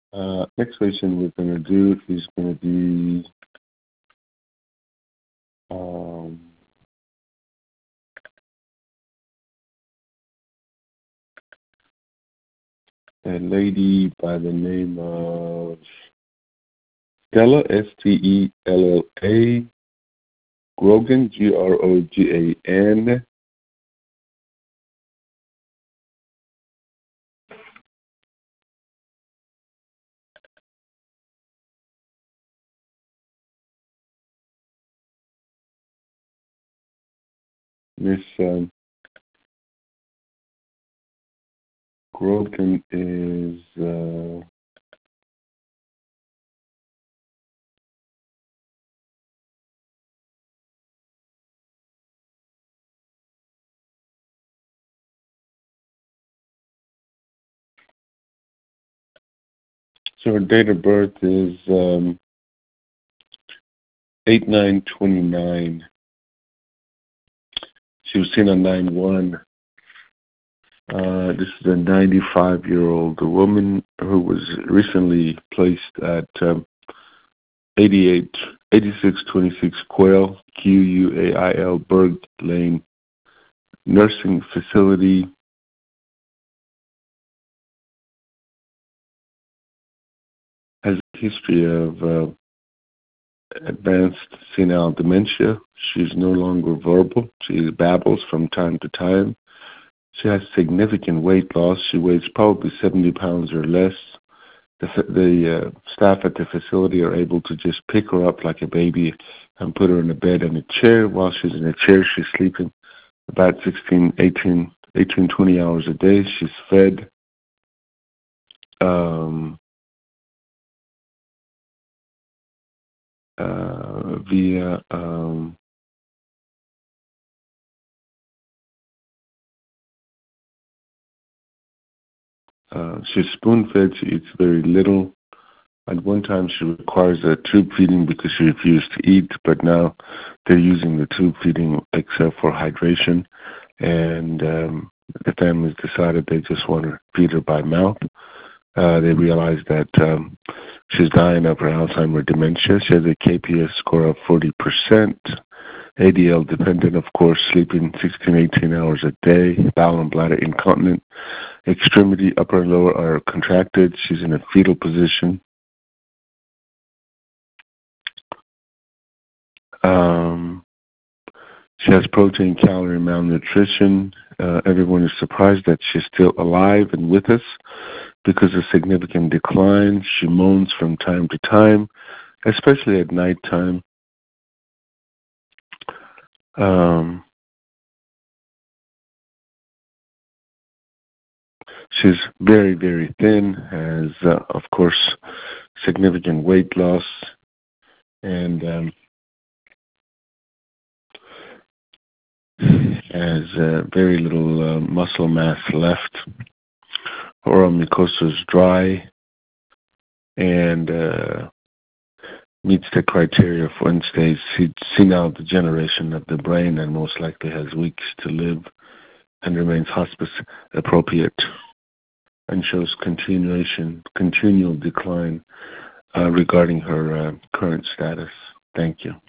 Next patient we're going to do is going to be a lady by the name of Stella, Stella, Grogan, Grogan. Miss Grogan is so her date of birth is 8/9/29. She was seen on 9/1. This is a 95-year-old woman who was recently placed at 8626 Quail, Quail, Berg Lane Nursing Facility. Has a history of advanced senile dementia. She's no longer verbal. She babbles from time to time. She has significant weight loss. She weighs probably 70 pounds or less. The staff at the facility are able to just pick her up like a baby and put her in a bed and a chair. While she's in a chair, she's sleeping about 20 hours a day. She's fed via she's spoon-fed. She eats very little. At one time, she requires a tube feeding because she refused to eat, but now they're using the tube feeding except for hydration. And the families decided they just want to feed her by mouth. They realized that she's dying of her Alzheimer's dementia. She has a KPS score of 40%. ADL dependent, of course, sleeping 16, 18 hours a day, bowel and bladder incontinent, extremity, upper and lower are contracted. She's in a fetal position. She has protein, calorie malnutrition. Everyone is surprised that she's still alive and with us because of significant decline. She moans from time to time, especially at nighttime. She's very, very thin, has, of course, significant weight loss, and has very little muscle mass left. Oral mucosa is dry and meets the criteria for end-stage senile degeneration of the brain and most likely has weeks to live and remains hospice appropriate and shows continual decline regarding her current status. Thank you.